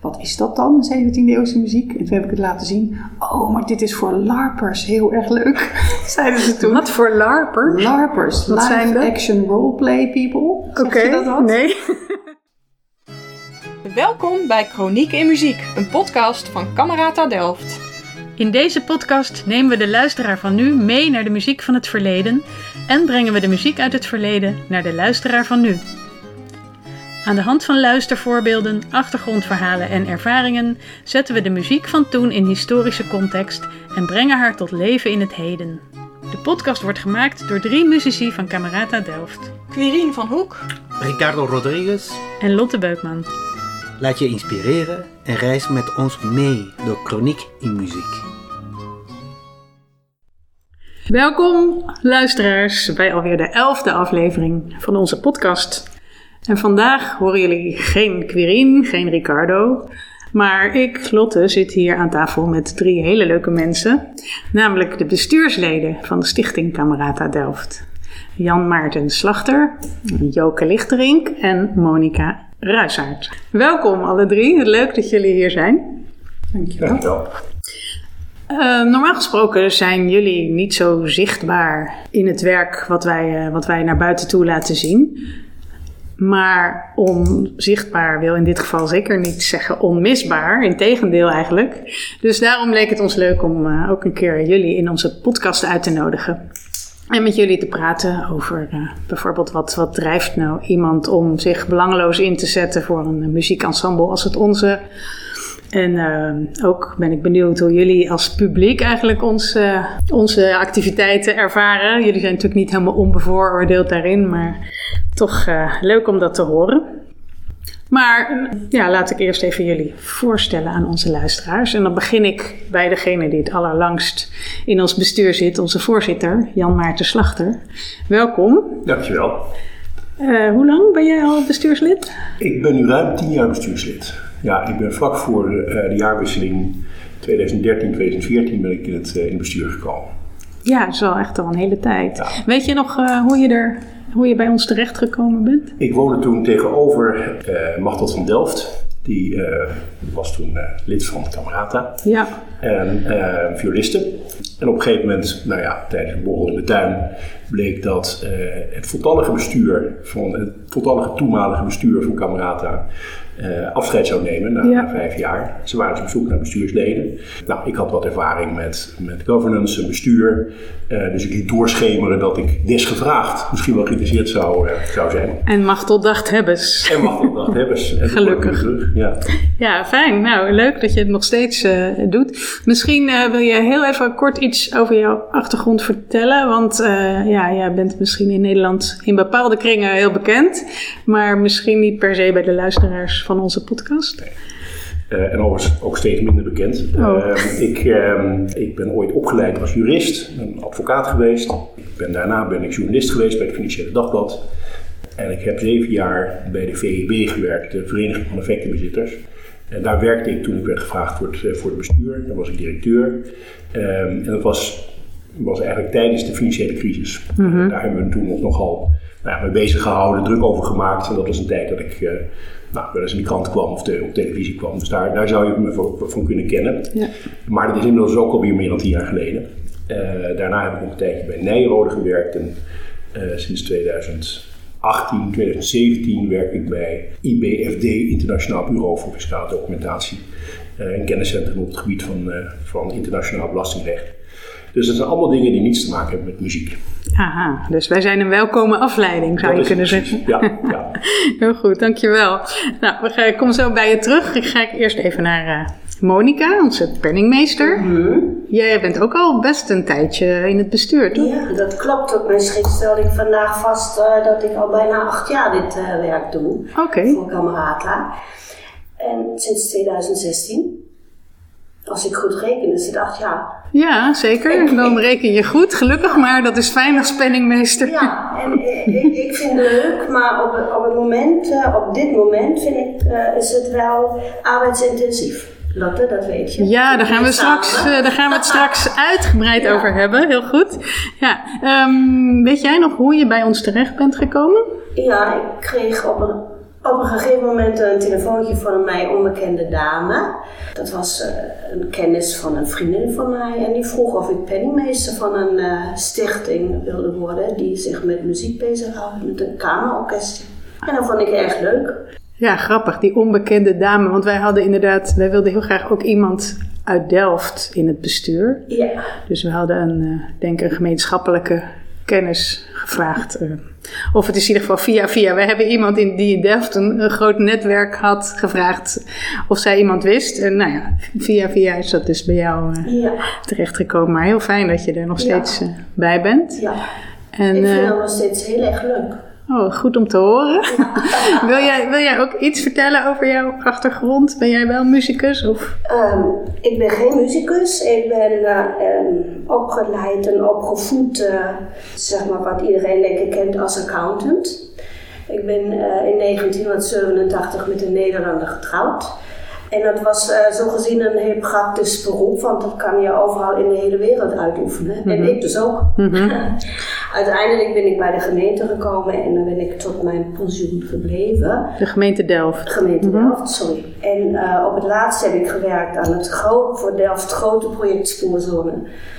wat is dat dan, 17e-eeuwse muziek? En toen heb ik het laten zien. Oh, maar dit is voor larpers. Heel erg leuk, zeiden ze toen. Wat voor larpers? Larpers, wat live zijn dat? action roleplay people. Zeg je dat wat? Nee. Welkom bij Chroniek in Muziek, een podcast van Camerata Delft. In deze podcast nemen we de luisteraar van nu mee naar de muziek van het verleden en brengen we de muziek uit het verleden naar de luisteraar van nu. Aan de hand van luistervoorbeelden, achtergrondverhalen en ervaringen zetten we de muziek van toen in historische context en brengen haar tot leven in het heden. De podcast wordt gemaakt door 3 muzici van Camerata Delft. Quirine van Hoek, Ricardo Rodriguez. En Lotte Beukman. Laat je inspireren en reis met ons mee door Chroniek in Muziek. Welkom luisteraars bij alweer de 11e aflevering van onze podcast. En vandaag horen jullie geen Quirine, geen Ricardo, maar ik, Lotte, zit hier aan tafel met 3 hele leuke mensen. Namelijk de bestuursleden van de Stichting Camerata Delft. Jan Maarten Slachter, Joke Lichterink en Monica Ruisaert. Welkom alle 3, leuk dat jullie hier zijn. Dankjewel. Normaal gesproken zijn jullie niet zo zichtbaar in het werk wat wij naar buiten toe laten zien. Maar onzichtbaar wil in dit geval zeker niet zeggen onmisbaar, integendeel eigenlijk. Dus daarom leek het ons leuk om ook een keer jullie in onze podcast uit te nodigen. En met jullie te praten over bijvoorbeeld wat drijft nou iemand om zich belangeloos in te zetten voor een muziekensemble als het onze. En ook ben ik benieuwd hoe jullie als publiek eigenlijk onze activiteiten ervaren. Jullie zijn natuurlijk niet helemaal onbevooroordeeld daarin, maar toch leuk om dat te horen. Maar laat ik eerst even jullie voorstellen aan onze luisteraars. En dan begin ik bij degene die het allerlangst in ons bestuur zit, onze voorzitter, Jan Maarten Slachter. Welkom. Dankjewel. Hoe lang ben jij al bestuurslid? Ik ben nu ruim 10 jaar bestuurslid. Ja, ik ben vlak voor de jaarwisseling 2013-2014 ben ik in het bestuur gekomen. Ja, dat is wel echt al een hele tijd. Ja. Weet je nog hoe je bij ons terechtgekomen bent? Ik woonde toen tegenover Machteld van Delft. Die was toen lid van Camerata. Ja. En violiste. En op een gegeven moment, tijdens een borrel in de tuin, bleek dat het voltallige toenmalige bestuur van Camerata afscheid zou nemen na 5 jaar. Ze waren dus op zoek naar bestuursleden. Nou, ik had wat ervaring met governance en bestuur. Dus ik liet doorschemeren dat ik desgevraagd misschien wel geïnteresseerd zou zijn. En Machteld dacht hebbes. Gelukkig. Terug, ja. Ja, fijn. Nou, leuk dat je het nog steeds doet. Misschien wil je heel even kort iets over jouw achtergrond vertellen. Want jij bent misschien in Nederland in bepaalde kringen heel bekend. Maar misschien niet per se bij de luisteraars van onze podcast. En overigens ook steeds minder bekend. Ik ben ooit opgeleid als jurist, een advocaat geweest. Daarna ben ik journalist geweest bij het Financiële Dagblad. En ik heb 7 jaar bij de VEB gewerkt, de Vereniging van Effectenbezitters. En daar werkte ik toen ik werd gevraagd voor het bestuur. Daar was ik directeur. En dat was eigenlijk tijdens de financiële crisis. Mm-hmm. Daar hebben we toen nogal mee bezig gehouden, druk over gemaakt. En dat was een tijd dat ik wel eens in de krant kwam of op televisie kwam. Dus daar zou je me van kunnen kennen. Ja. Maar dat is inmiddels ook alweer meer dan 10 jaar geleden. Daarna heb ik nog een tijdje bij Nijrode gewerkt. En sinds 2017 werk ik bij IBFD, Internationaal Bureau voor Fiscale Documentatie. Een kenniscentrum op het gebied van internationaal belastingrecht. Dus dat zijn allemaal dingen die niets te maken hebben met muziek. Aha, dus wij zijn een welkome afleiding, zou je kunnen zeggen. Ja. Heel goed, dankjewel. Nou, ik kom zo bij je terug. Ik ga eerst even naar Monica, onze penningmeester. Mm-hmm. Jij bent ook al best een tijdje in het bestuur, toch? Ja, dat klopt. Op mijn schrift stelde ik vandaag vast dat ik al bijna 8 jaar dit werk doe. Okay. Voor Camerata. En sinds 2016. Als ik goed reken, is het 8 jaar. Ja, zeker. Dan reken je goed, gelukkig, maar dat is fijn als penningmeester. Ja, en ik vind het leuk, maar op dit moment vind ik, is het wel arbeidsintensief. Lotte, dat weet je. Ja, daar gaan we het straks uitgebreid over hebben. Heel goed. Ja, weet jij nog hoe je bij ons terecht bent gekomen? Ja, ik kreeg op een gegeven moment een telefoontje van een mij onbekende dame. Dat was een kennis van een vriendin van mij. En die vroeg of ik penningmeester van een stichting wilde worden. Die zich met muziek bezighoudt, met een kamerorkest. En dat vond ik erg leuk. Ja, grappig, die onbekende dame. Want wij wilden heel graag ook iemand uit Delft in het bestuur. Ja. Dus we hadden een gemeenschappelijke kennis gevraagd. Of het is in ieder geval via. We hebben iemand die in Delft een groot netwerk had gevraagd of zij iemand wist. En nou ja, via is dat dus bij jou terechtgekomen. Maar heel fijn dat je er nog steeds bij bent. Ja, en, ik vind dat nog steeds heel erg leuk. Oh, goed om te horen. Wil jij ook iets vertellen over jouw achtergrond? Ben jij wel muzikus? Of? Ik ben geen muzikus. Ik ben opgeleid en opgevoed, zeg maar wat iedereen denk ik kent als accountant. Ik ben in 1987 met een Nederlander getrouwd. En dat was zo gezien een heel praktisch beroep, want dat kan je overal in de hele wereld uitoefenen. Mm-hmm. En ik dus ook. Mm-hmm. Uiteindelijk ben ik bij de gemeente gekomen en dan ben ik tot mijn pensioen gebleven. De gemeente Delft. Delft, sorry. En op het laatst heb ik gewerkt aan het voor Delft grote project Spoorzone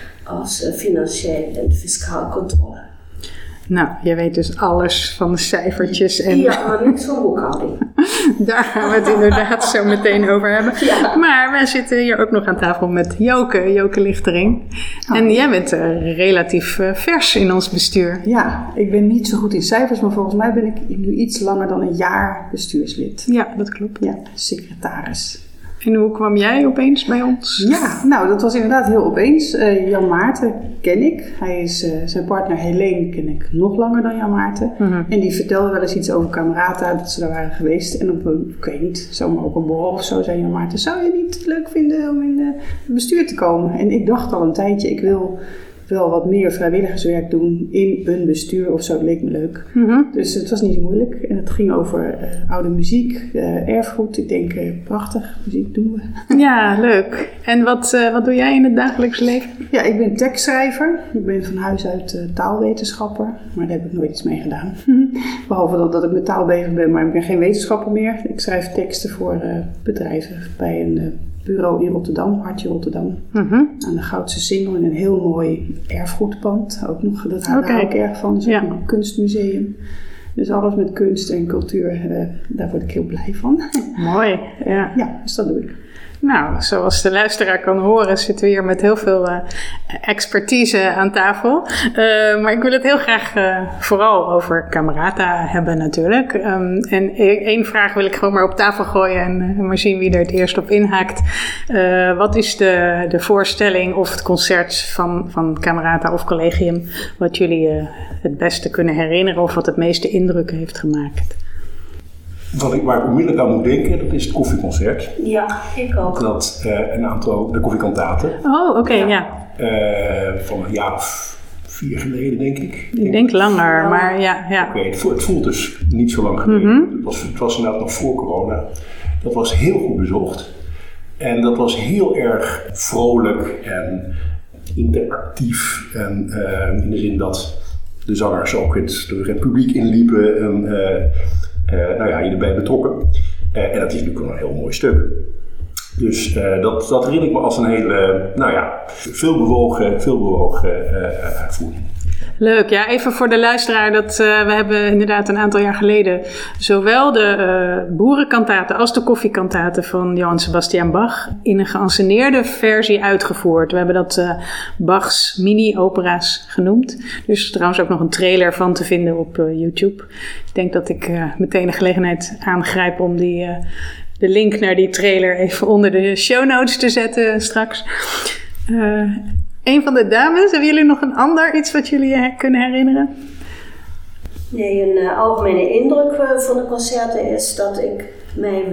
als financieel en fiscaal controle. Nou, jij weet dus alles van de cijfertjes. En ja, maar niks van boekhouding. Daar gaan we het inderdaad zo meteen over hebben. Ja. Maar wij zitten hier ook nog aan tafel met Joke Lichtering. Oh. En jij bent relatief vers in ons bestuur. Ja, ik ben niet zo goed in cijfers, maar volgens mij ben ik nu iets langer dan een jaar bestuurslid. Ja, dat klopt. Ja, secretaris. En hoe kwam jij opeens bij ons? Ja, nou dat was inderdaad heel opeens. Jan Maarten ken ik. Zijn partner Helene ken ik nog langer dan Jan Maarten. Mm-hmm. En die vertelde wel eens iets over Camerata, dat ze daar waren geweest. En op een, ik weet niet, zomaar op een borrel of zo zei Jan Maarten, zou je niet leuk vinden om in het bestuur te komen? En ik dacht al een tijdje, ik wil wel wat meer vrijwilligerswerk doen in een bestuur of zo, dat leek me leuk. Mm-hmm. Dus het was niet zo moeilijk. En het ging over oude muziek, erfgoed. Ik denk, prachtig, muziek doen we. Ja, leuk. En wat doe jij in het dagelijks leven? Ja, ik ben tekstschrijver. Ik ben van huis uit taalwetenschapper. Maar daar heb ik nooit iets mee gedaan. Mm-hmm. Behalve dat ik met taal bezig ben, maar ik ben geen wetenschapper meer. Ik schrijf teksten voor bedrijven bij een bureau in Rotterdam, Hartje Rotterdam. Mm-hmm. Aan de Goudse Singel in een heel mooi erfgoedpand. Ook nog, dat houdt daar ook erg van. Dus ook een kunstmuseum. Dus alles met kunst en cultuur, daar word ik heel blij van. Mooi, ja. Ja, dus dat doe ik. Nou, zoals de luisteraar kan horen, zitten we hier met heel veel expertise aan tafel. Maar ik wil het heel graag vooral over Camerata hebben natuurlijk. En één vraag wil ik gewoon maar op tafel gooien en maar zien wie er het eerst op inhaakt. Wat is de voorstelling of het concert van Camerata of Collegium wat jullie het beste kunnen herinneren of wat het meeste indruk heeft gemaakt? Waar ik onmiddellijk aan moet denken, dat is het koffieconcert. Ja, ik ook. Dat een aantal, de koffiekantaten. Oh, oké, ja. Van een jaar of 4 geleden, denk ik. Ik denk langer, maar ja. Oké, het voelt dus niet zo lang geleden. Mm-hmm. Het was inderdaad nog voor corona. Dat was heel goed bezocht. En dat was heel erg vrolijk en interactief. En in de zin dat de zangers ook het publiek inliepen en je erbij betrokken. En dat is natuurlijk een heel mooi stuk. Dus dat herinner ik me als een hele, veel bewogen uitvoering. Leuk, ja, even voor de luisteraar. We hebben inderdaad een aantal jaar geleden zowel de boerenkantaten als de koffiekantaten van Johann Sebastian Bach in een geanceneerde versie uitgevoerd. We hebben dat Bach's mini-opera's genoemd. Er is trouwens ook nog een trailer van te vinden op YouTube. Ik denk dat ik meteen de gelegenheid aangrijp om de link naar die trailer even onder de show notes te zetten straks. Een van de dames, hebben jullie nog een ander iets wat jullie kunnen herinneren? Nee, een algemene indruk van de concerten is dat ik mij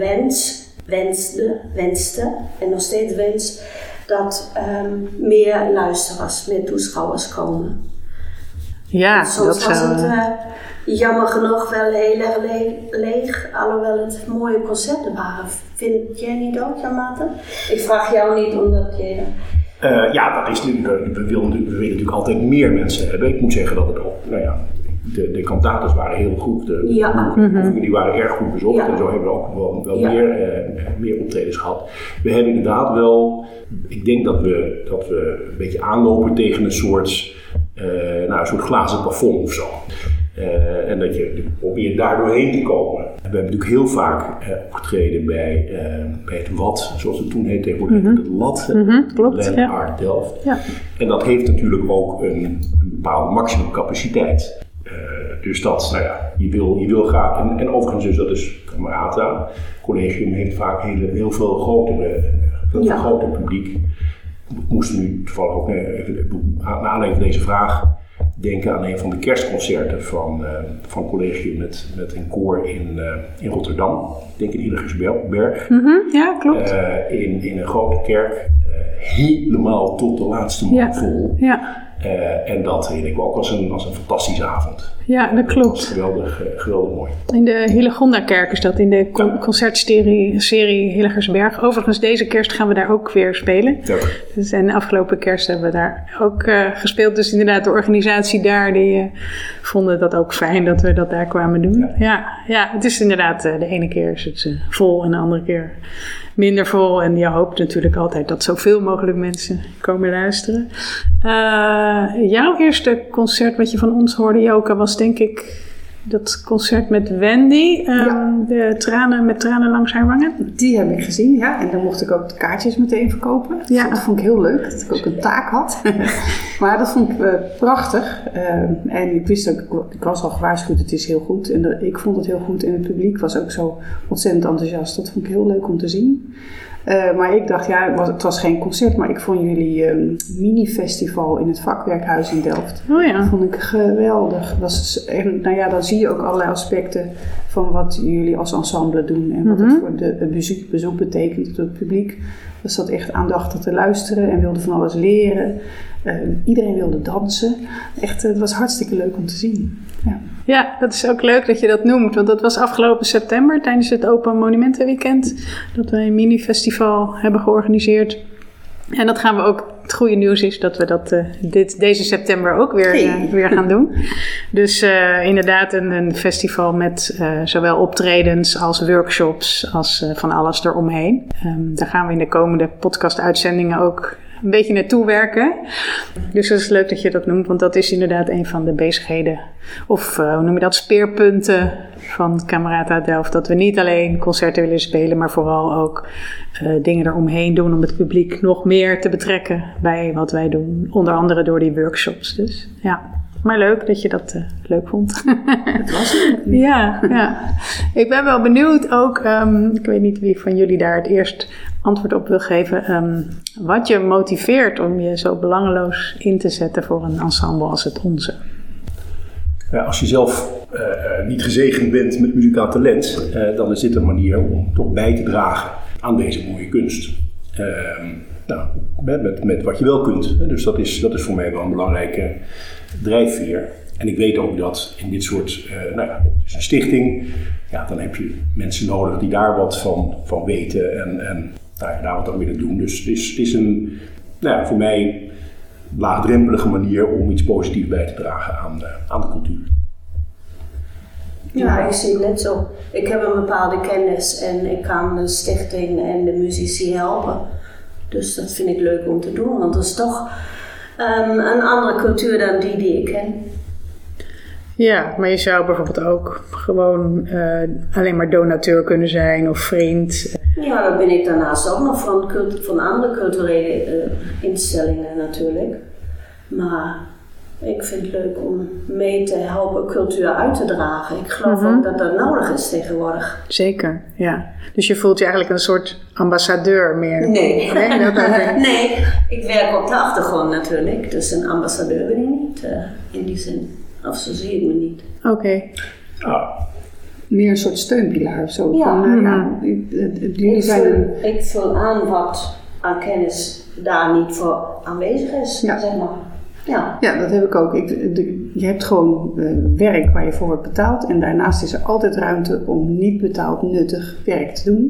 wenste en nog steeds wens dat meer luisteraars, meer toeschouwers komen. Ja, soms dat was zou... het jammer genoeg wel heel erg leeg, alhoewel het mooie concerten waren. Vind jij niet ook, Jan Maarten? Ik vraag jou niet omdat je... dat is natuurlijk. We willen natuurlijk altijd meer mensen hebben. Ik moet zeggen dat het ook. de cantates waren heel goed. De oefeningen die waren erg goed bezocht. En zo hebben we ook wel meer optredens gehad. We hebben inderdaad wel... Ik denk dat we een beetje aanlopen tegen een soort glazen plafond of zo. En dat je probeert daar doorheen te komen. We hebben natuurlijk heel vaak opgetreden bij het WAT, zoals het toen heette, tegenwoordig het LAT, Land Art Delft. Ja. En dat heeft natuurlijk ook een bepaalde maximumcapaciteit. Dus dat, je wil graag, en overigens dus dat is Camerata. Het collegium heeft vaak heel veel groter publiek. We moesten nu toevallig ook, naar aanleiding van deze vraag, denken aan een van de kerstconcerten van collegium met een koor in Rotterdam. Ik denk in Hillegersberg. Ja, klopt. In een grote kerk. Helemaal tot de laatste man vol. Ja. En dat herinner ik me ook als een fantastische avond. Ja, dat klopt. Dat was geweldig mooi. In de Hillegonda-kerk is dat, in de concertserie Hillegersberg. Overigens, deze kerst gaan we daar ook weer spelen. Ja. Dus, en de afgelopen kerst hebben we daar ook gespeeld. Dus inderdaad, de organisatie daar, die vonden dat ook fijn dat we dat daar kwamen doen. Ja, het is inderdaad, de ene keer is het vol en de andere keer minder vol. En je hoopt natuurlijk altijd dat zoveel mogelijk mensen komen luisteren. Jouw eerste concert wat je van ons hoorde, Joke, was denk ik dat concert met Wendy. De tranen langs haar wangen. Die heb ik gezien, ja. En dan mocht ik ook de kaartjes meteen verkopen. Ja. Dat vond ik heel leuk, dat ik ook een taak had. Maar dat vond ik prachtig. En ik wist ook, ik was al gewaarschuwd, het is heel goed. En ik vond het heel goed en het publiek was ook zo ontzettend enthousiast. Dat vond ik heel leuk om te zien. Maar ik dacht, het was geen concert, maar ik vond jullie mini-festival in het vakwerkhuis in Delft. Oh ja. Dat vond ik geweldig. Dan zie je ook allerlei aspecten van wat jullie als ensemble doen en wat het voor het bezoek betekent voor het publiek. Dus zat echt aandachtig te luisteren en wilde van alles leren. Iedereen wilde dansen. Echt, het was hartstikke leuk om te zien. Ja, dat is ook leuk dat je dat noemt. Want dat was afgelopen september tijdens het Open Monumentenweekend. Dat we een mini-festival hebben georganiseerd. En dat gaan we ook... Het goede nieuws is dat we dat deze september ook weer gaan doen. Dus inderdaad een festival met zowel optredens als workshops als van alles eromheen. Daar gaan we in de komende podcast-uitzendingen ook een beetje naartoe werken. Dus het is leuk dat je dat noemt, want dat is inderdaad een van de bezigheden. Of hoe noem je dat? Speerpunten van Camerata Delft. Dat we niet alleen concerten willen spelen, maar vooral ook dingen eromheen doen om het publiek nog meer te betrekken bij wat wij doen. Onder andere door die workshops. Dus ja, maar leuk dat je dat leuk vond. Het was leuk. Ja. Ik ben wel benieuwd ook, ik weet niet wie van jullie daar het eerst antwoord op wil geven. Wat je motiveert om je zo belangeloos in te zetten voor een ensemble als het onze. Ja, als je zelf niet gezegend bent met muzikaal talent, dan is dit een manier om toch bij te dragen aan deze mooie kunst. Met wat je wel kunt. Dus dat is voor mij wel een belangrijke drijfveer. En ik weet ook dat in dit soort, dus een stichting, dan heb je mensen nodig die daar wat van weten en daar wat aan willen doen. Dus het is een, voor mij laagdrempelige manier om iets positiefs bij te dragen aan de cultuur. Ja, ik zie het net zo. Ik heb een bepaalde kennis en ik kan de stichting en de muzici helpen. Dus dat vind ik leuk om te doen, want dat is toch een andere cultuur dan die ik ken. Ja, maar je zou bijvoorbeeld ook gewoon alleen maar donateur kunnen zijn of vriend. Ja, dat ben ik daarnaast ook nog van andere culturele instellingen natuurlijk. Maar ik vind het leuk om mee te helpen cultuur uit te dragen. Ik geloof ook dat dat nodig is tegenwoordig. Zeker, ja. Dus je voelt je eigenlijk een soort ambassadeur meer? Nee. Nee, ik werk op de achtergrond natuurlijk. Dus een ambassadeur ben ik niet in die zin. Of zo zie ik me niet. Oké. Meer een soort steunpilaar of zo. Ja. Ik vul aan wat aan kennis daar niet voor aanwezig is, zeg maar. Ja, dat heb ik ook. Je hebt gewoon werk waar je voor wordt betaald. En daarnaast is er altijd ruimte om niet betaald nuttig werk te doen.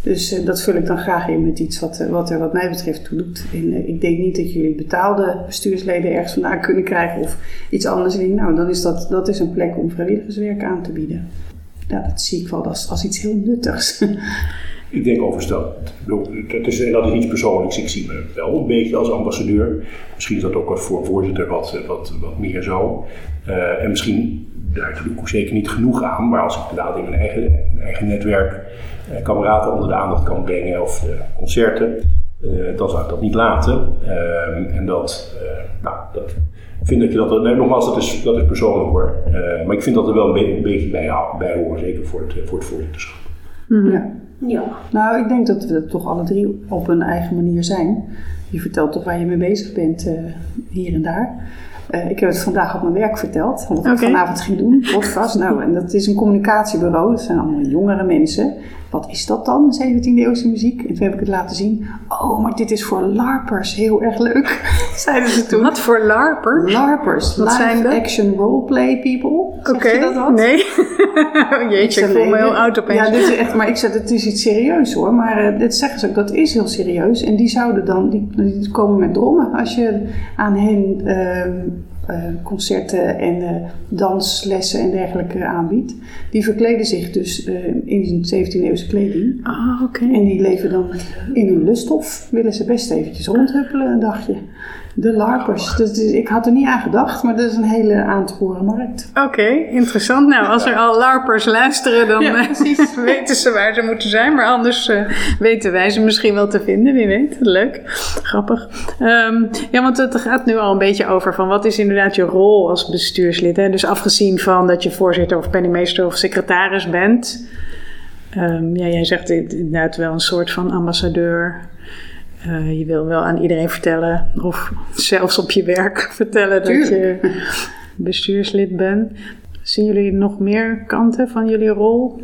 Dus dat vul ik dan graag in met iets wat er wat mij betreft toe doet. En ik denk niet dat jullie betaalde bestuursleden ergens vandaan kunnen krijgen of iets anders. Nou, dan is dat is een plek om vrijwilligerswerk aan te bieden. Ja, dat zie ik wel als iets heel nuttigs. Ik denk overigens dat is iets persoonlijks. Ik zie me wel een beetje als ambassadeur. Misschien is dat ook voor voorzitter wat meer zo. En misschien, daar doe ik zeker niet genoeg aan. Maar als ik inderdaad in mijn eigen netwerk kameraden onder de aandacht kan brengen of concerten, dan zou ik dat niet laten. En dat vind ik nogmaals, dat is persoonlijk hoor. Maar ik vind dat er wel een beetje bij horen, zeker voor het voorzitterschap. Mm-hmm. Ja. Nou, ik denk dat we toch alle drie op een eigen manier zijn. Je vertelt toch waar je mee bezig bent, hier en daar. Ik heb het vandaag op mijn werk verteld, wat ik vanavond ging doen, podcast. Nou, en dat is een communicatiebureau, dat zijn allemaal jongere mensen. Wat is dat dan, 17e eeuwse muziek? En toen heb ik het laten zien. Oh, maar dit is voor LARPers heel erg leuk, zeiden ze toen. Wat voor LARPers? LARPers, wat zijn dat? Action Roleplay People. Zeg je dat wat? Nee. Jeetje, ik voel me heel oud opeens. Ja, dit is echt, maar ik zeg, het is iets serieus hoor. Maar dit zeggen ze ook, dat is heel serieus. En die zouden dan, die komen met drommen. Als je aan hen concerten en danslessen en dergelijke aanbiedt. Die verkleden zich dus in 17e eeuwse kleding. Ah, oké. En die leven dan in een lusthof. Willen ze best eventjes rondhuppelen een dagje. De LARPers. Ik had er niet aan gedacht, maar dat is een hele aan te horen markt. Oké, interessant. Nou, als er al LARPers luisteren, dan weten ze waar ze moeten zijn. Maar anders weten wij ze misschien wel te vinden, wie weet. Leuk, grappig. Ja, want het gaat nu al een beetje over van wat is inderdaad je rol als bestuurslid. Hè? Dus afgezien van dat je voorzitter of penningmeester of secretaris bent. Jij zegt inderdaad wel een soort van ambassadeur. Je wil wel aan iedereen vertellen, of zelfs op je werk vertellen dat je bestuurslid bent. Zien jullie nog meer kanten van jullie rol?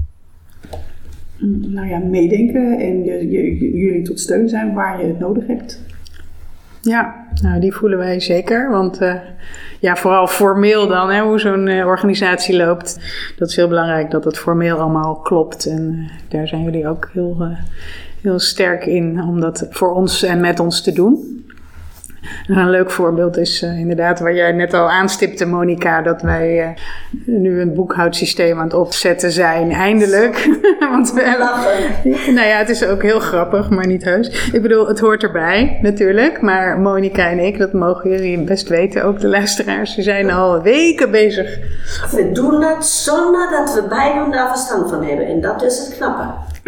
Nou ja, meedenken en jullie tot steun zijn waar je het nodig hebt. Ja, nou die voelen wij zeker, want vooral formeel dan, hoe zo'n organisatie loopt. Dat is heel belangrijk dat het formeel allemaal klopt en daar zijn jullie ook heel sterk in om dat voor ons en met ons te doen. Een leuk voorbeeld is inderdaad waar jij net al aanstipte, Monica, dat wij nu een boekhoudsysteem aan het opzetten zijn, eindelijk. Want het is ook heel grappig, maar niet heus. Ik bedoel, het hoort erbij natuurlijk, maar Monica en ik, dat mogen jullie best weten, ook de luisteraars, die zijn al weken bezig. We doen het zonder dat we beiden daar verstand van hebben en dat is het knappe.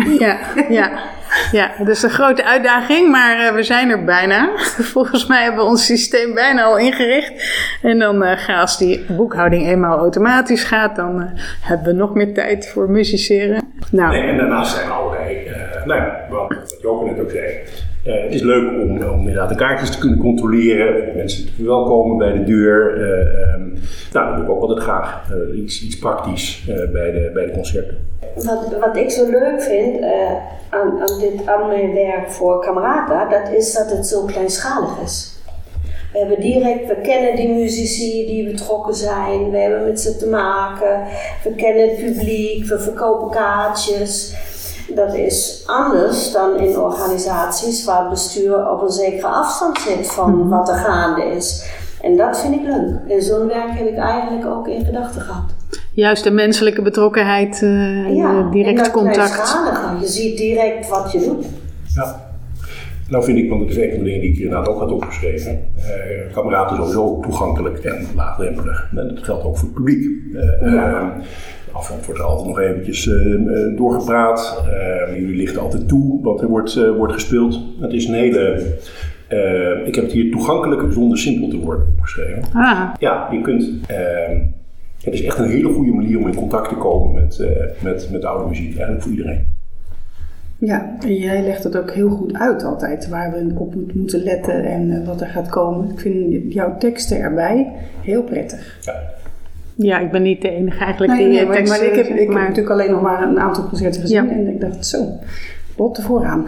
Ja, dat is een grote uitdaging, maar we zijn er bijna. Volgens mij hebben we ons systeem bijna al ingericht. En dan als die boekhouding eenmaal automatisch gaat, dan hebben we nog meer tijd voor musiceren. Nou. Nee, en daarnaast zijn allerlei, wat Joke net ook zei. Het is leuk om inderdaad de kaartjes te kunnen controleren, mensen te verwelkomen bij de deur. Dat doe ik ook altijd graag. Iets praktisch bij de concerten. Wat ik zo leuk vind aan mijn werk voor Camerata, dat is dat het zo kleinschalig is. We kennen die muzici die betrokken zijn, we hebben met ze te maken, we kennen het publiek, we verkopen kaartjes. Dat is anders dan in organisaties waar het bestuur op een zekere afstand zit van wat er gaande is. En dat vind ik leuk. En zo'n werk heb ik eigenlijk ook in gedachten gehad. Juist de menselijke betrokkenheid, direct contact. Je ziet direct wat je doet. Ja. Nou vind ik, want het is een van de dingen die ik inderdaad ook had opgeschreven. Kameraden is sowieso toegankelijk en laagdrempelig. En dat geldt ook voor het publiek. Af en toe wordt er altijd nog eventjes doorgepraat. Jullie lichten altijd toe wat er wordt gespeeld. Het is een hele... ik heb het hier toegankelijk zonder simpel te worden opgeschreven. Ja, je kunt... het is echt een hele goede manier om in contact te komen met oude muziek. Eigenlijk voor iedereen. Ja, en jij legt het ook heel goed uit altijd. Waar we op moeten letten en wat er gaat komen. Ik vind jouw teksten erbij heel prettig. Ja, ik ben niet de enige eigenlijk die teksten... Maar ik heb natuurlijk alleen nog maar een aantal concerten gezien en ik dacht zo... Op de vooraan.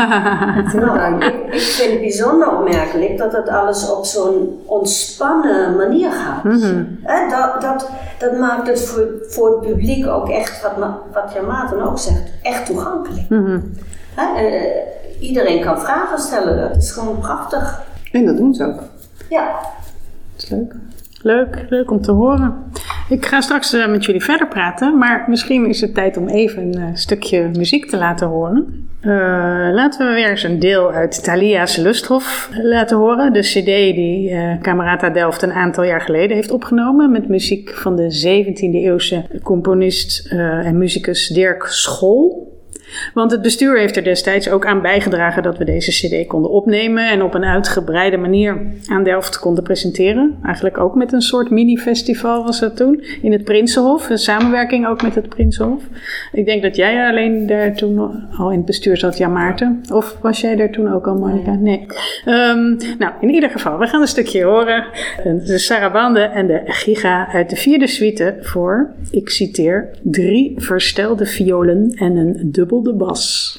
Ik vind het bijzonder opmerkelijk dat het alles op zo'n ontspannen manier gaat. Dat maakt het voor het publiek ook echt, wat Jan Maarten ook zegt, echt toegankelijk. Iedereen kan vragen stellen, dat is gewoon prachtig. En dat doen ze ook. Ja. Dat is leuk. Leuk om te horen. Ik ga straks met jullie verder praten, maar misschien is het tijd om even een stukje muziek te laten horen. Laten we weer eens een deel uit Thalia's Lusthof laten horen. De cd die Camerata Delft een aantal jaar geleden heeft opgenomen met muziek van de 17e eeuwse componist en muzikus Dirk Schol. Want het bestuur heeft er destijds ook aan bijgedragen dat we deze cd konden opnemen en op een uitgebreide manier aan Delft konden presenteren. Eigenlijk ook met een soort mini-festival was dat toen, in het Prinsenhof. Een samenwerking ook met het Prinsenhof. Ik denk dat jij alleen daar toen al in het bestuur zat, Jan Maarten. Of was jij daar toen ook al, Monica? Nee. Nou, in ieder geval, we gaan een stukje horen. De Sarabande en de Giga uit de 4e suite voor, ik citeer, 3 verstelde violen en een dubbel de bas.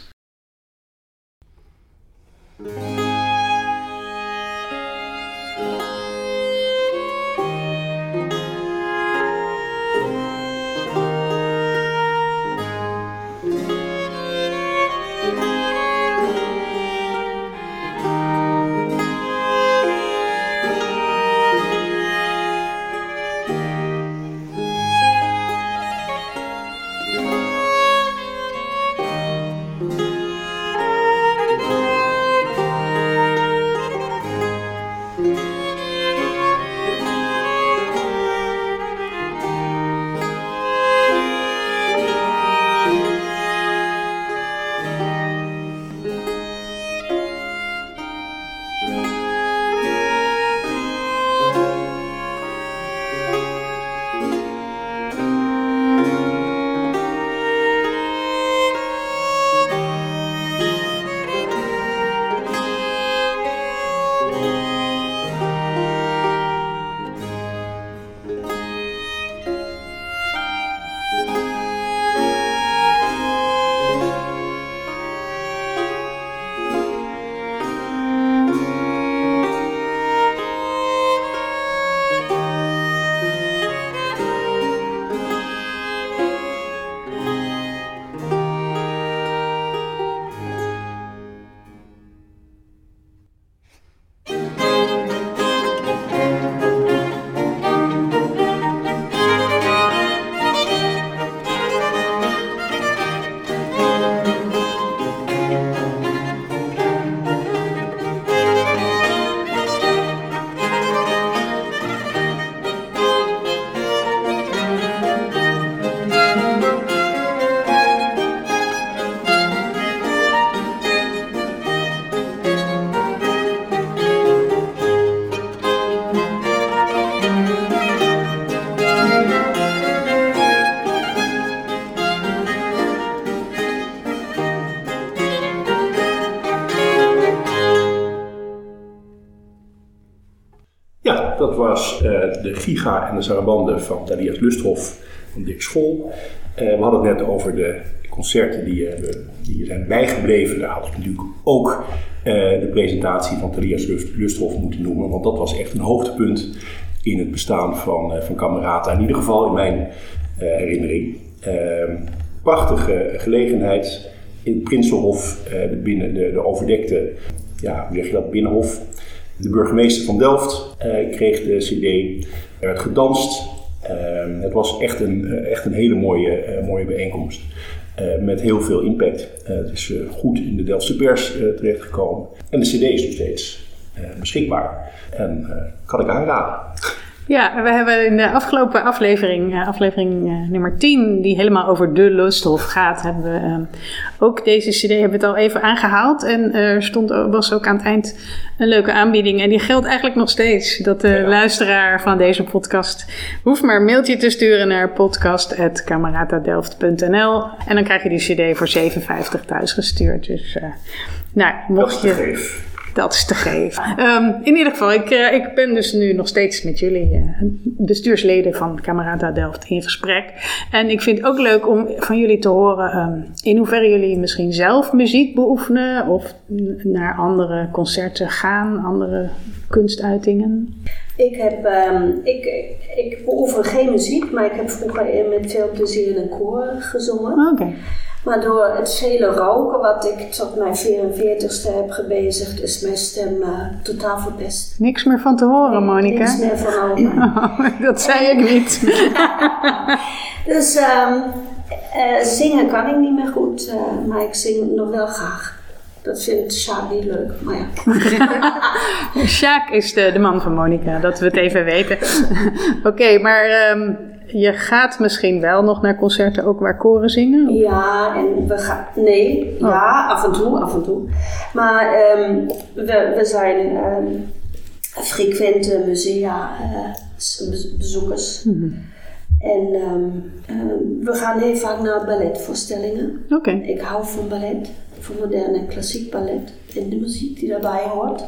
Dat was de Giga en de Sarabande van Thalia's Lusthof van Dirk Schol. We hadden het net over de concerten die zijn bijgebleven. Daar hadden we natuurlijk ook de presentatie van Thalia's Lusthof moeten noemen. Want dat was echt een hoogtepunt in het bestaan van Camerata. In ieder geval in mijn herinnering. Prachtige gelegenheid in het Prinsenhof, binnen de overdekte, hoe zeg je dat, binnenhof. De burgemeester van Delft kreeg de cd, er werd gedanst. Het was echt een hele mooie bijeenkomst met heel veel impact. Het is goed in de Delftse pers terechtgekomen. En de cd is nog steeds beschikbaar en kan ik aanraden. Ja, we hebben in de afgelopen aflevering nummer 10, die helemaal over de Lusthof gaat, hebben we ook deze cd hebben we het al even aangehaald. En er was ook aan het eind een leuke aanbieding. En die geldt eigenlijk nog steeds. Dat de luisteraar van deze podcast hoeft maar een mailtje te sturen naar podcast@cameratadelft.nl. En dan krijg je die cd voor $7,50 thuis gestuurd. Dus mocht je... Dat is te geven. In ieder geval, ik ben dus nu nog steeds met jullie bestuursleden van Camerata Delft in gesprek. En ik vind het ook leuk om van jullie te horen in hoeverre jullie misschien zelf muziek beoefenen of naar andere concerten gaan, andere kunstuitingen. Ik beoefen geen muziek, maar ik heb vroeger met veel plezier in een koor gezongen. Oké. Maar door het vele roken wat ik tot mijn 44ste heb gebezigd, is mijn stem totaal verpest. Niks meer van te horen, Monica. Niks meer van over. Oh, dat zei ik niet. Dus zingen kan ik niet meer goed, maar ik zing nog wel graag. Dat vindt Sjaak niet leuk, maar ja. Sjaak is de man van Monica, dat we het even weten. Oké, maar je gaat misschien wel nog naar concerten ook waar koren zingen? Ja, en we gaan... Nee, ja, af en toe. Maar we zijn frequente musea bezoekers. Mm-hmm. En we gaan heel vaak naar balletvoorstellingen. Oké. Ik hou van ballet. Van moderne en klassiek ballet en de muziek die daarbij hoort.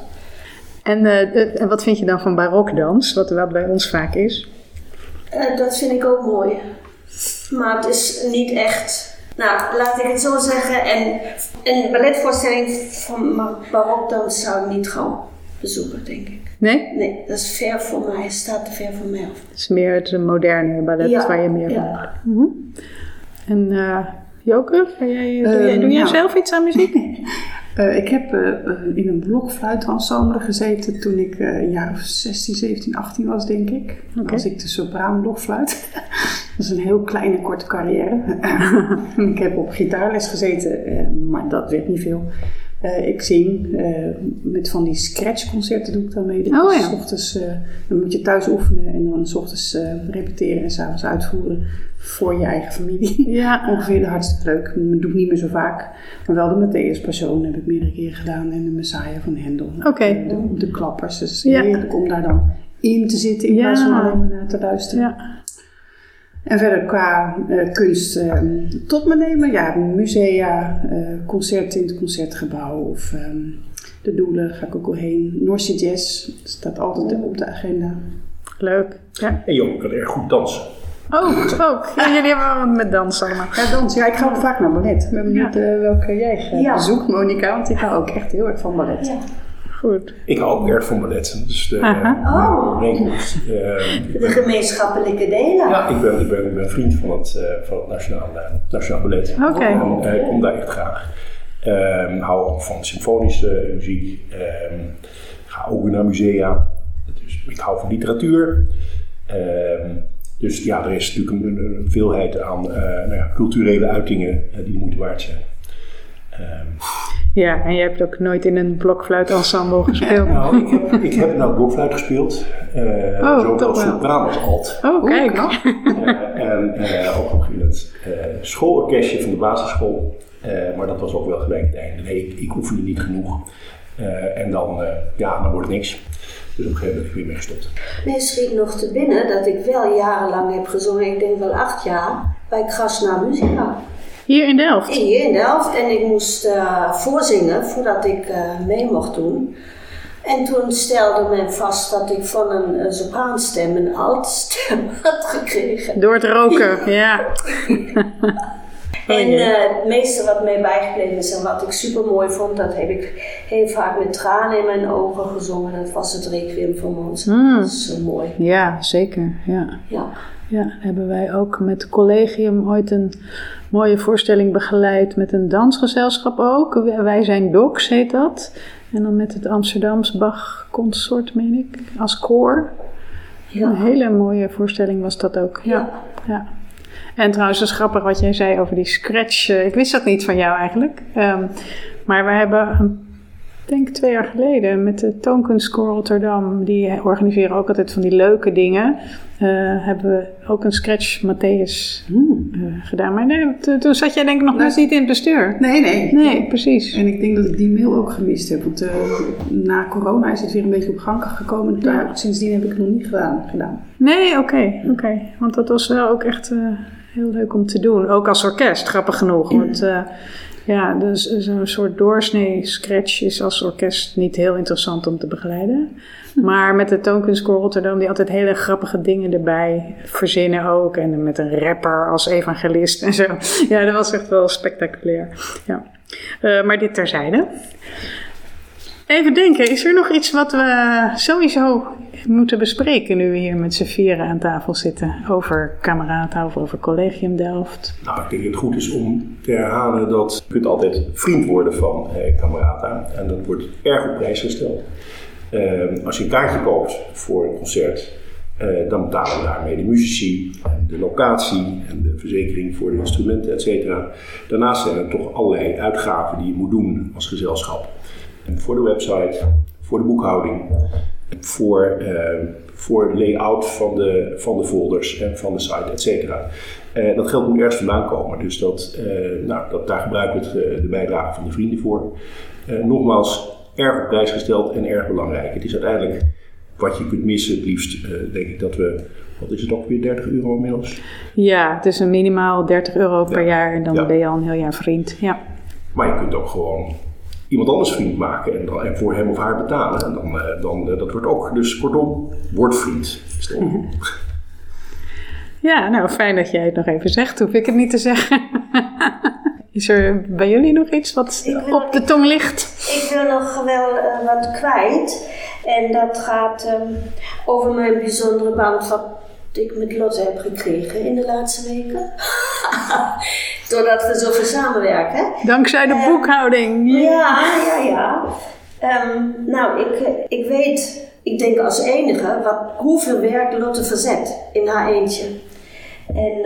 En wat vind je dan van barokdans, wat bij ons vaak is? Dat vind ik ook mooi. Maar het is niet echt... Nou, laat ik het zo zeggen. En een balletvoorstelling van barokdans zou ik niet gauw bezoeken, denk ik. Nee? Nee, dat is ver voor mij. Staat te ver voor mij af. Het is meer het moderne ballet waar je meer van hebt. Mm-hmm. En... Joke, doe jij zelf iets aan muziek? Ik heb in een blokfluitensemble gezeten toen ik een jaar of 16, 17, 18 was, denk ik. Okay. Was ik de sopraan blokfluit. Dat is een heel kleine, korte carrière. Ik heb op gitaarles gezeten, maar dat werd niet veel. Ik zing met van die scratchconcerten doe ik dan mee. Oh, ja. 's ochtends, dan moet je thuis oefenen en dan 's ochtends repeteren en 's avonds uitvoeren voor je eigen familie. Ja. Ongeveer hartstikke leuk. Dat doe ik niet meer zo vaak. Maar wel de Matthäus Passion heb ik meerdere keren gedaan en de Messiah van Hendel. Oké. De klappers. Dus heerlijk om daar dan in te zitten in plaats van alleen maar naar te luisteren. Ja. En verder qua kunst tot me nemen, ja, musea, concerten in het Concertgebouw of de Doelen ga ik ook al heen. Noorse Jazz staat altijd op de agenda. Leuk. Ja. En Joke kan erg goed dansen. Oh, ook. Ja, jullie hebben wel wat met dansen allemaal. Ja, dansen. Ja, ik ga ook vaak naar ballet. Ik ben benieuwd welke jij bezoekt, Monica, want ik hou ook echt heel erg van ballet. Ja. Goed. Ik hou ook erg van ballet. Dus de gemeenschappelijke delen. Ja, ik ben vriend van het Nationaal Ballet. Oké. En ik kom daar echt graag. Hou ook van symfonische muziek. Ga ook naar musea. Dus ik hou van literatuur. Dus ja, er is natuurlijk een veelheid aan culturele uitingen die de moeite waard zijn. Ja, en je hebt ook nooit in een blokfluitensemble gespeeld. Nou, ik heb nou blokfluit gespeeld. Zowel als sopraan als alt. Oh, kijk. En ook nog in het schoolorkestje van de basisschool. Maar dat was ook wel gelijk het einde. Nee, ik oefende niet genoeg. En dan wordt het niks. Dus op een gegeven moment heb ik weer mee gestopt. Nee, schiet nog te binnen dat ik wel jarenlang heb gezongen. Ik denk wel 8 jaar bij Krasna Muzika. Hier in Delft? Hier in Delft. En ik moest voorzingen voordat ik mee mocht doen. En toen stelde men vast dat ik van een sopraanstem een altstem had gekregen. Door het roken, ja. En het meeste wat mij bijgebleven is en wat ik super mooi vond, dat heb ik heel vaak met tranen in mijn ogen gezongen. Dat was het Requiem van Mozart. Dat is zo mooi. Ja, zeker. Ja, hebben wij ook met het collegium ooit een mooie voorstelling begeleid met een dansgezelschap ook. Wij zijn Docs heet dat. En dan met het Amsterdams Bach Consort, meen ik, als koor. Ja. Een hele mooie voorstelling was dat ook. Ja. En trouwens, dat is grappig wat jij zei over die scratch. Ik wist dat niet van jou eigenlijk. Maar we hebben, ik denk 2 jaar geleden, met de Toonkunstkoor Rotterdam, die organiseren ook altijd van die leuke dingen, hebben we ook een scratch Matthäus gedaan. Maar nee, toen zat jij denk ik nog net niet in het bestuur. Nee, precies. En ik denk dat ik die mail ook gemist heb. Want na corona is het weer een beetje op gang gekomen. Ja. Sindsdien heb ik het nog niet gedaan. Nee, oké. Want dat was wel ook echt heel leuk om te doen. Ook als orkest, grappig genoeg. Want Ja, dus zo'n soort doorsnee scratch is als orkest niet heel interessant om te begeleiden. Maar met de Toonkunstkoor Rotterdam, die altijd hele grappige dingen erbij verzinnen ook. En met een rapper als evangelist en zo. Ja, dat was echt wel spectaculair. Ja. Maar dit terzijde. Even denken, is er nog iets wat we sowieso moeten bespreken nu we hier met z'n vieren aan tafel zitten? Over Camerata of over Collegium Delft? Nou, ik denk dat het goed is om te herhalen dat je kunt altijd vriend worden van Camerata. En dat wordt erg op prijs gesteld. Als je een kaartje koopt voor een concert, dan betalen we daarmee de muzici, en de locatie en de verzekering voor de instrumenten, etc. Daarnaast zijn er toch allerlei uitgaven die je moet doen als gezelschap. Voor de website, voor de boekhouding, voor de layout van de folders en van de site, etc. Dat geld moet ergens vandaan komen, dus daar gebruiken we de bijdrage van de vrienden voor. Nogmaals, erg op prijs gesteld en erg belangrijk. Het is uiteindelijk wat je kunt missen. Het liefst denk ik dat we, wat is het ook weer, €30 inmiddels? Ja, het is een minimaal €30 per jaar en dan ben je al een heel jaar vriend. Ja. Maar je kunt ook gewoon iemand anders vriend maken en voor hem of haar betalen. En dan dat wordt ook, dus kortom, word vriend. Ja, nou fijn dat jij het nog even zegt. Hoef ik het niet te zeggen. Is er bij jullie nog iets wat op de tong ligt? Ik wil nog wel wat kwijt. En dat gaat over mijn bijzondere band wat ik met Lotte heb gekregen in de laatste weken. Doordat we zoveel samenwerken. Dankzij de boekhouding. Ja. Ik weet, ik denk als enige, hoeveel werk Lotte verzet in haar eentje. En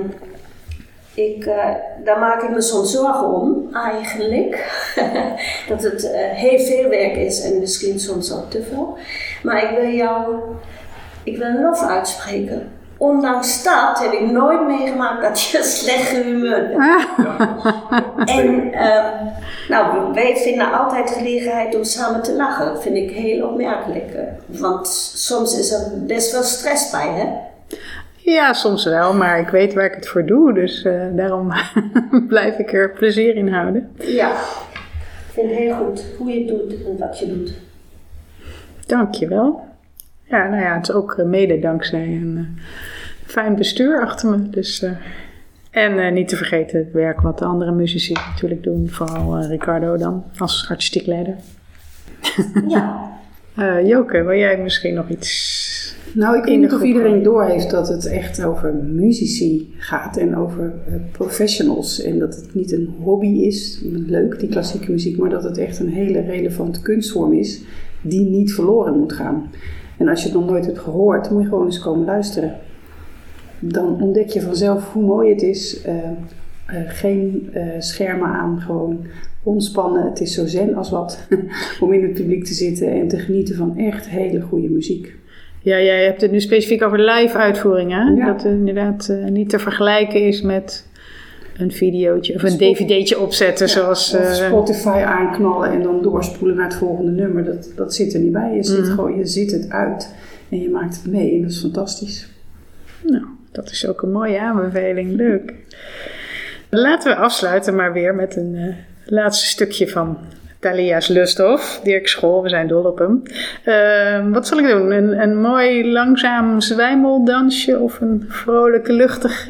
daar maak ik me soms zorgen om, eigenlijk. Dat het heel veel werk is en misschien soms ook te veel. Maar ik wil een lof uitspreken. Ondanks dat heb ik nooit meegemaakt dat je slecht gehumeurd bent. En wij vinden altijd gelegenheid om samen te lachen. Dat vind ik heel opmerkelijk. Want soms is er best wel stress bij, hè? Ja, soms wel, maar ik weet waar ik het voor doe. Dus daarom blijf ik er plezier in houden. Ja, ik vind het heel goed hoe je het doet en wat je doet. Dankjewel. Ja, het is ook mede dankzij een fijn bestuur achter me. Dus, en niet te vergeten het werk wat de andere muzici natuurlijk doen. Vooral Ricardo dan, als artistiek leider. Ja. Joke, wil jij misschien nog iets... Nou, ik weet niet of iedereen doorheeft dat het echt over muzici gaat en over professionals. En dat het niet een hobby is, leuk die klassieke muziek, maar dat het echt een hele relevante kunstvorm is die niet verloren moet gaan. En als je het nog nooit hebt gehoord, moet je gewoon eens komen luisteren. Dan ontdek je vanzelf hoe mooi het is. Geen schermen aan, gewoon ontspannen. Het is zo zen als wat om in het publiek te zitten en te genieten van echt hele goede muziek. Ja, jij hebt het nu specifiek over live uitvoeringen. Ja. Dat het inderdaad niet te vergelijken is met een videootje of een dvd'tje opzetten. Ja, zoals of Spotify aanknallen en dan doorspoelen naar het volgende nummer. Dat zit er niet bij. Je zit het uit en je maakt het mee en dat is fantastisch. Nou, dat is ook een mooie aanbeveling. Leuk. Laten we afsluiten maar weer met een laatste stukje van Thalia's Lusthof, Dirk School, we zijn dol op hem. Wat zal ik doen? Een mooi langzaam zwijmeldansje of een vrolijk luchtig...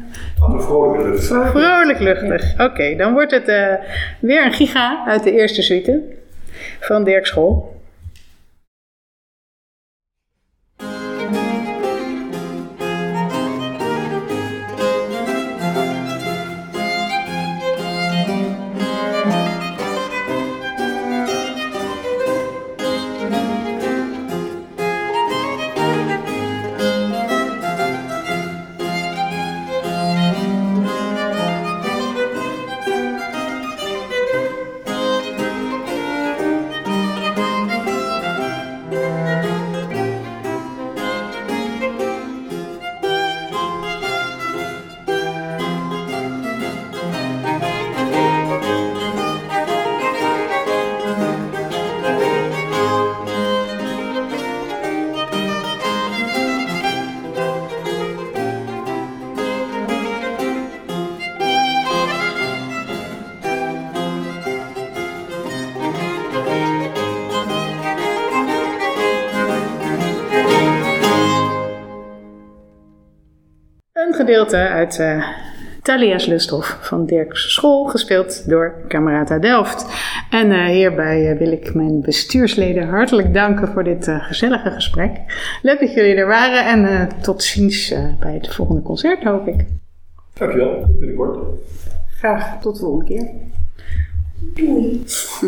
Vrolijk luchtig. Oké, dan wordt het weer een giga uit de eerste suite van Dirk School. gedeelte uit Thalia's Lusthof van Dirk's School, gespeeld door Camerata Delft. En hierbij wil ik mijn bestuursleden hartelijk danken voor dit gezellige gesprek. Leuk dat jullie er waren en tot ziens bij het volgende concert, hoop ik. Dankjewel, binnenkort. Graag, tot de volgende keer. Doei.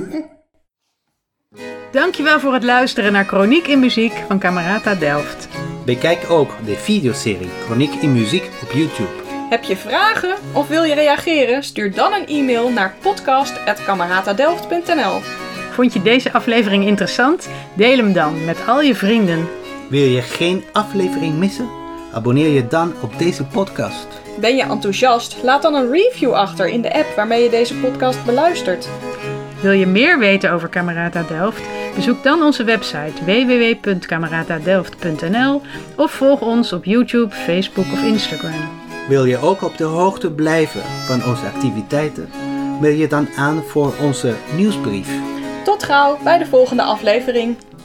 Dankjewel voor het luisteren naar Chroniek in Muziek van Camerata Delft. Bekijk ook de videoserie Chroniek in Muziek op YouTube. Heb je vragen of wil je reageren? Stuur dan een e-mail naar podcast@cameratadelft.nl. Vond je deze aflevering interessant? Deel hem dan met al je vrienden. Wil je geen aflevering missen? Abonneer je dan op deze podcast. Ben je enthousiast? Laat dan een review achter in de app waarmee je deze podcast beluistert. Wil je meer weten over Camerata Delft? Bezoek dan onze website www.cameratadelft.nl of volg ons op YouTube, Facebook of Instagram. Wil je ook op de hoogte blijven van onze activiteiten? Meld je dan aan voor onze nieuwsbrief. Tot gauw bij de volgende aflevering.